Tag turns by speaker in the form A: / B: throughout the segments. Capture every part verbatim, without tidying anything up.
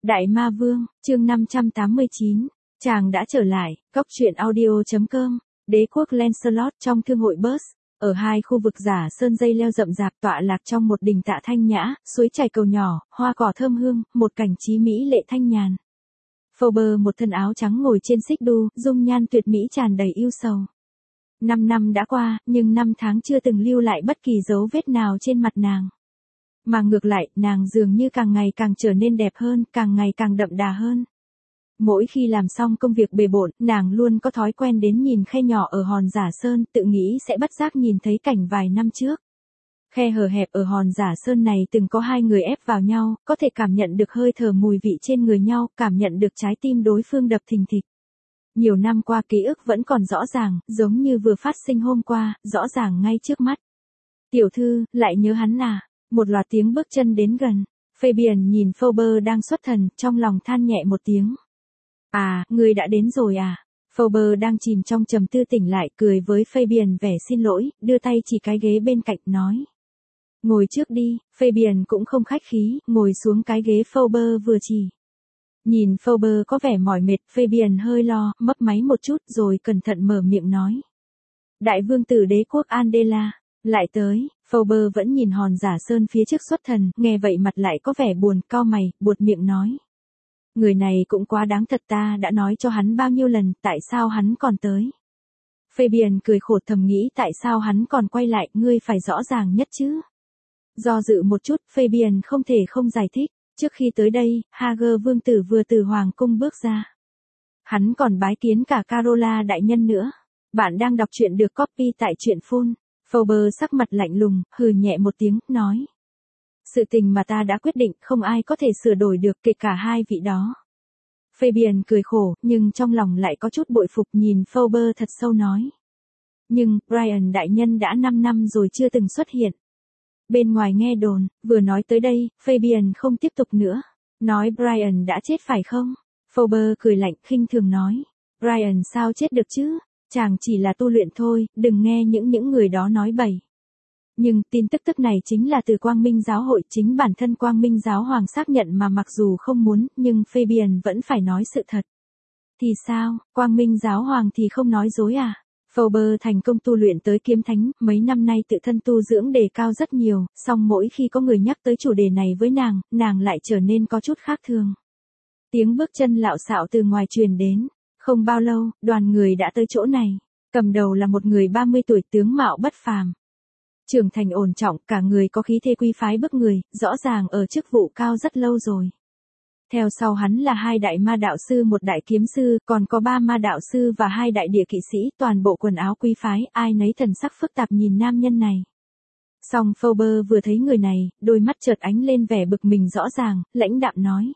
A: Đại Ma Vương, chương năm trăm tám mươi chín. Chàng đã trở lại, Cóc truyện audio chấm com. Đế quốc Lancelot trong thương hội Burst, ở hai khu vực giả sơn dây leo rậm rạp tọa lạc trong một đình tạ thanh nhã, suối chảy cầu nhỏ, hoa cỏ thơm hương, một cảnh trí mỹ lệ thanh nhàn. Phoebe một thân áo trắng ngồi trên xích đu, dung nhan tuyệt mỹ tràn đầy yêu sầu. Năm năm đã qua, nhưng năm tháng chưa từng lưu lại bất kỳ dấu vết nào trên mặt nàng. Mà ngược lại, nàng dường như càng ngày càng trở nên đẹp hơn, càng ngày càng đậm đà hơn. Mỗi khi làm xong công việc bề bộn, nàng luôn có thói quen đến nhìn khe nhỏ ở hòn giả sơn, tự nghĩ sẽ bất giác nhìn thấy cảnh vài năm trước. Khe hở hẹp ở hòn giả sơn này từng có hai người ép vào nhau, có thể cảm nhận được hơi thở mùi vị trên người nhau, cảm nhận được trái tim đối phương đập thình thịch. Nhiều năm qua ký ức vẫn còn rõ ràng, giống như vừa phát sinh hôm qua, rõ ràng ngay trước mắt. Tiểu thư, lại nhớ hắn à? Một loạt tiếng bước chân đến gần. Fabian nhìn Phoebe đang xuất thần, trong lòng than nhẹ một tiếng. À, người đã đến rồi à? Phoebe đang chìm trong trầm tư tỉnh lại, cười với Fabian vẻ xin lỗi, đưa tay chỉ cái ghế bên cạnh, nói. Ngồi trước đi. Fabian cũng không khách khí, ngồi xuống cái ghế Phoebe vừa chỉ. Nhìn Phoebe có vẻ mỏi mệt, Fabian hơi lo, mấp máy một chút rồi cẩn thận mở miệng nói. Đại vương tử đế quốc Andela, lại tới. Phoebe vẫn nhìn hòn giả sơn phía trước xuất thần, nghe vậy mặt lại có vẻ buồn, cau mày, buột miệng nói. Người này cũng quá đáng thật, ta đã nói cho hắn bao nhiêu lần, tại sao hắn còn tới. Fabian cười khổ thầm nghĩ tại sao hắn còn quay lại, ngươi phải rõ ràng nhất chứ. Do dự một chút, Fabian không thể không giải thích. Trước khi tới đây, Hager vương tử vừa từ hoàng cung bước ra. Hắn còn bái kiến cả Carola đại nhân nữa. Bạn đang đọc truyện được copy tại truyện phun. Phoebe sắc mặt lạnh lùng, hừ nhẹ một tiếng, nói. Sự tình mà ta đã quyết định, không ai có thể sửa đổi được, kể cả hai vị đó. Fabian cười khổ, nhưng trong lòng lại có chút bội phục, nhìn Phoebe thật sâu nói. Nhưng, Brian đại nhân đã năm năm rồi chưa từng xuất hiện. Bên ngoài nghe đồn, vừa nói tới đây, Fabian không tiếp tục nữa. Nói Brian đã chết phải không? Phoebe cười lạnh, khinh thường nói. Brian sao chết được chứ? Chàng chỉ là tu luyện thôi, đừng nghe những những người đó nói bậy. Nhưng tin tức tức này chính là từ Quang Minh giáo hội, chính bản thân Quang Minh giáo hoàng xác nhận mà, mặc dù không muốn, nhưng Fabian vẫn phải nói sự thật. Thì sao, Quang Minh giáo hoàng thì không nói dối à? Phoebe thành công tu luyện tới kiếm thánh, mấy năm nay tự thân tu dưỡng đề cao rất nhiều, song mỗi khi có người nhắc tới chủ đề này với nàng, nàng lại trở nên có chút khác thường. Tiếng bước chân lạo xạo từ ngoài truyền đến. Không bao lâu, đoàn người đã tới chỗ này. Cầm đầu là một người ba mươi tuổi, tướng mạo bất phàm. Trưởng thành ổn trọng, cả người có khí thế quý phái bức người, rõ ràng ở chức vụ cao rất lâu rồi. Theo sau hắn là hai đại ma đạo sư, một đại kiếm sư, còn có ba ma đạo sư và hai đại địa kỵ sĩ, toàn bộ quần áo quý phái, ai nấy thần sắc phức tạp nhìn nam nhân này. Song Phoebe vừa thấy người này, đôi mắt chợt ánh lên vẻ bực mình rõ ràng, lãnh đạm nói.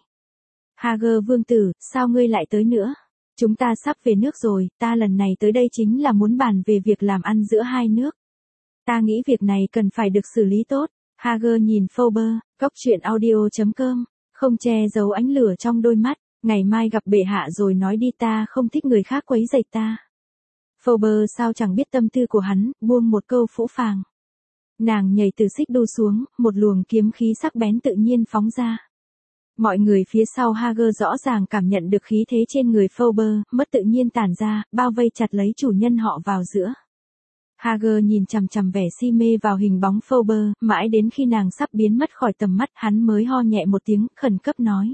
A: Hager vương tử, sao ngươi lại tới nữa? Chúng ta sắp về nước rồi, ta lần này tới đây chính là muốn bàn về việc làm ăn giữa hai nước. Ta nghĩ việc này cần phải được xử lý tốt. Hager nhìn Phoebe, Cóc truyện audio chấm com, không che giấu ánh lửa trong đôi mắt, ngày mai gặp bệ hạ rồi nói đi, ta không thích người khác quấy rầy ta. Phoebe sao chẳng biết tâm tư của hắn, buông một câu phũ phàng. Nàng nhảy từ xích đu xuống, một luồng kiếm khí sắc bén tự nhiên phóng ra. Mọi người phía sau Hager rõ ràng cảm nhận được khí thế trên người Phoebe, mất tự nhiên tản ra, bao vây chặt lấy chủ nhân họ vào giữa. Hager nhìn chằm chằm vẻ si mê vào hình bóng Phoebe, mãi đến khi nàng sắp biến mất khỏi tầm mắt, hắn mới ho nhẹ một tiếng, khẩn cấp nói.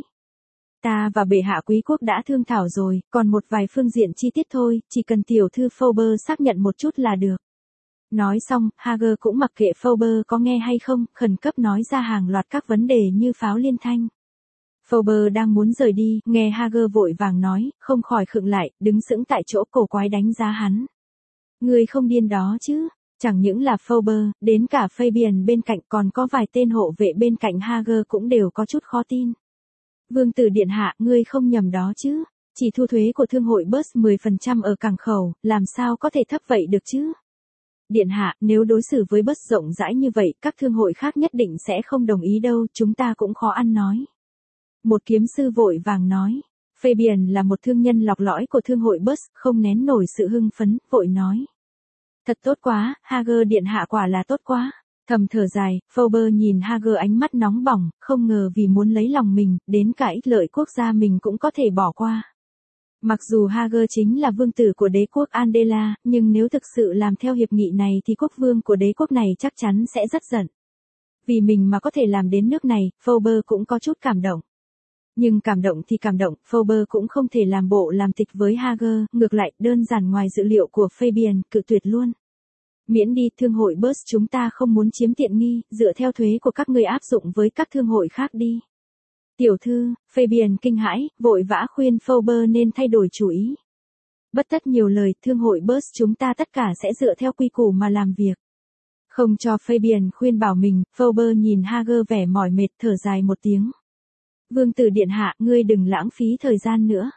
A: Ta và bệ hạ quý quốc đã thương thảo rồi, còn một vài phương diện chi tiết thôi, chỉ cần tiểu thư Phoebe xác nhận một chút là được. Nói xong, Hager cũng mặc kệ Phoebe có nghe hay không, khẩn cấp nói ra hàng loạt các vấn đề như pháo liên thanh. Phoebe đang muốn rời đi, nghe Hager vội vàng nói, không khỏi khựng lại, đứng sững tại chỗ, cổ quái đánh giá hắn. Người không điên đó chứ? Chẳng những là Phoebe, đến cả Fabian bên cạnh, còn có vài tên hộ vệ bên cạnh Hager cũng đều có chút khó tin. Vương tử điện hạ, ngươi không nhầm đó chứ? Chỉ thu thuế của thương hội Burst mười phần trăm ở cảng khẩu, làm sao có thể thấp vậy được chứ? Điện hạ, nếu đối xử với Burst rộng rãi như vậy, các thương hội khác nhất định sẽ không đồng ý đâu, chúng ta cũng khó ăn nói. Một kiếm sư vội vàng nói. Fabian là một thương nhân lọc lõi của thương hội Burst, không nén nổi sự hưng phấn, vội nói. Thật tốt quá, Hager điện hạ quả là tốt quá. Thầm thở dài, Phoebe nhìn Hager ánh mắt nóng bỏng, không ngờ vì muốn lấy lòng mình, đến cả ích lợi quốc gia mình cũng có thể bỏ qua. Mặc dù Hager chính là vương tử của đế quốc Andela, nhưng nếu thực sự làm theo hiệp nghị này thì quốc vương của đế quốc này chắc chắn sẽ rất giận. Vì mình mà có thể làm đến nước này, Phoebe cũng có chút cảm động. Nhưng cảm động thì cảm động, Phoebe cũng không thể làm bộ làm tịch với Hager, ngược lại, đơn giản ngoài dự liệu của Fabian, cự tuyệt luôn. Miễn đi, thương hội Burs chúng ta không muốn chiếm tiện nghi, dựa theo thuế của các người áp dụng với các thương hội khác đi. Tiểu thư, Fabian kinh hãi, vội vã khuyên Phoebe nên thay đổi chủ ý. Bất tất nhiều lời, thương hội Burs chúng ta tất cả sẽ dựa theo quy củ mà làm việc. Không cho Fabian khuyên bảo mình, Phoebe nhìn Hager vẻ mỏi mệt thở dài một tiếng. Vương tử điện hạ, ngươi đừng lãng phí thời gian nữa.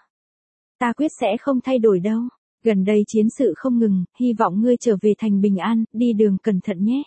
A: Ta quyết sẽ không thay đổi đâu. Gần đây chiến sự không ngừng, hy vọng ngươi trở về thành bình an, đi đường cẩn thận nhé.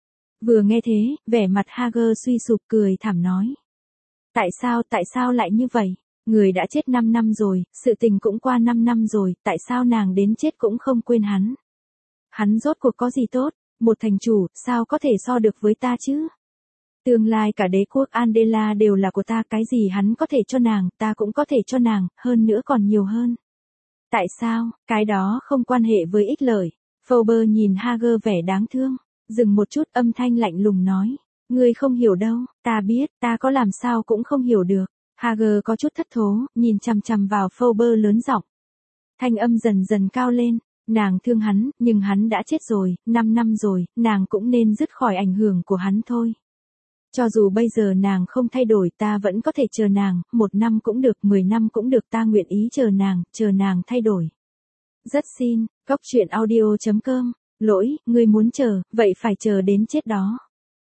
A: Vừa nghe thế, vẻ mặt Hager suy sụp cười thảm nói. Tại sao, tại sao lại như vậy? Người đã chết năm năm rồi, sự tình cũng qua năm năm rồi, tại sao nàng đến chết cũng không quên hắn? Hắn rốt cuộc có gì tốt? Một thành chủ, sao có thể so được với ta chứ? Tương lai cả đế quốc Andela đều là của ta, cái gì hắn có thể cho nàng, ta cũng có thể cho nàng, hơn nữa còn nhiều hơn. Tại sao, cái đó không quan hệ với ích lợi. Phoebe nhìn Hager vẻ đáng thương, dừng một chút âm thanh lạnh lùng nói. Ngươi không hiểu đâu, ta biết, ta có làm sao cũng không hiểu được. Hager có chút thất thố, nhìn chằm chằm vào Phoebe lớn giọng. Thanh âm dần dần cao lên, nàng thương hắn, nhưng hắn đã chết rồi, năm năm rồi, nàng cũng nên dứt khỏi ảnh hưởng của hắn thôi. Cho dù bây giờ nàng không thay đổi ta vẫn có thể chờ nàng, một năm cũng được, mười năm cũng được, ta nguyện ý chờ nàng, chờ nàng thay đổi. Rất xin, Cóc Truyện Audio chấm com, lỗi, ngươi muốn chờ, vậy phải chờ đến chết đó.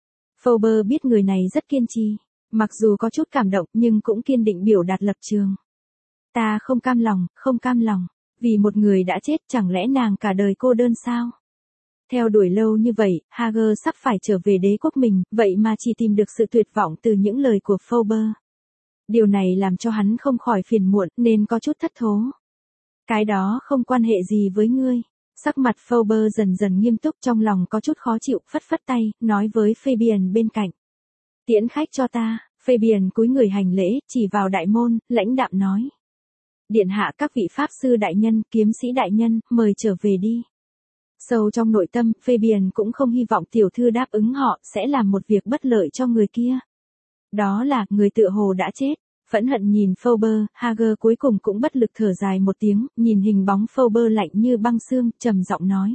A: Phoebe biết người này rất kiên trì, mặc dù có chút cảm động nhưng cũng kiên định biểu đạt lập trường. Ta không cam lòng, không cam lòng, vì một người đã chết chẳng lẽ nàng cả đời cô đơn sao? Theo đuổi lâu như vậy, Hager sắp phải trở về đế quốc mình, vậy mà chỉ tìm được sự tuyệt vọng từ những lời của Phoebe. Điều này làm cho hắn không khỏi phiền muộn, nên có chút thất thố. Cái đó không quan hệ gì với ngươi. Sắc mặt Phoebe dần dần nghiêm túc, trong lòng có chút khó chịu, phất phất tay, nói với Fabian bên cạnh. Tiễn khách cho ta. Fabian cúi người hành lễ, chỉ vào đại môn, lãnh đạm nói. Điện hạ các vị pháp sư đại nhân, kiếm sĩ đại nhân, mời trở về đi. Sâu trong nội tâm, Fabian cũng không hy vọng tiểu thư đáp ứng họ sẽ làm một việc bất lợi cho người kia. Đó là, người tựa hồ đã chết. Phẫn hận nhìn Phoebe, Hager cuối cùng cũng bất lực thở dài một tiếng, nhìn hình bóng Phoebe lạnh như băng xương, trầm giọng nói.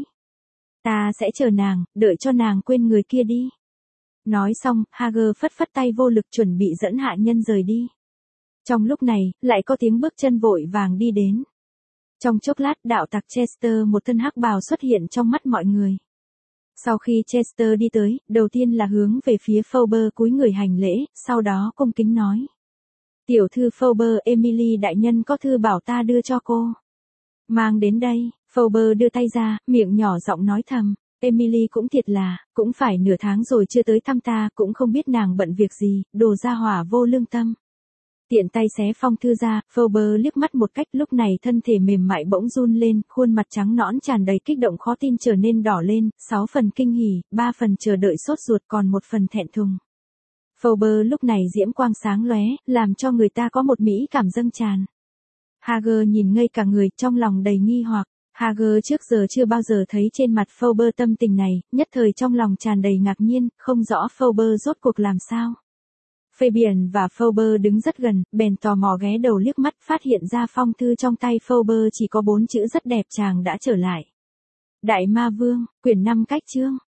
A: Ta sẽ chờ nàng, đợi cho nàng quên người kia đi. Nói xong, Hager phất phất tay vô lực chuẩn bị dẫn hạ nhân rời đi. Trong lúc này, lại có tiếng bước chân vội vàng đi đến. Trong chốc lát, đạo tặc Chester một thân hắc bào xuất hiện trong mắt mọi người. Sau khi Chester đi tới, đầu tiên là hướng về phía Phoebe cúi người hành lễ, sau đó cung kính nói. Tiểu thư Phoebe, Emily đại nhân có thư bảo ta đưa cho cô. Mang đến đây, Phoebe đưa tay ra, miệng nhỏ giọng nói thầm. Emily cũng thiệt là, cũng phải nửa tháng rồi chưa tới thăm ta, cũng không biết nàng bận việc gì, đồ ra hỏa vô lương tâm. Tiện tay xé phong thư ra, Phoebe liếc mắt một cách, lúc này thân thể mềm mại bỗng run lên, khuôn mặt trắng nõn tràn đầy kích động khó tin trở nên đỏ lên, sáu phần kinh hỉ, ba phần chờ đợi sốt ruột còn một phần thẹn thùng. Phoebe lúc này diễm quang sáng lóe, làm cho người ta có một mỹ cảm dâng tràn. Hager nhìn ngây cả người, trong lòng đầy nghi hoặc. Hager trước giờ chưa bao giờ thấy trên mặt Phoebe tâm tình này, nhất thời trong lòng tràn đầy ngạc nhiên, không rõ Phoebe rốt cuộc làm sao. Fabian và Phoebe đứng rất gần, bèn tò mò ghé đầu liếc mắt, phát hiện ra phong thư trong tay Phoebe chỉ có bốn chữ rất đẹp, chàng đã trở lại. Đại Ma Vương, quyển năm cách chương.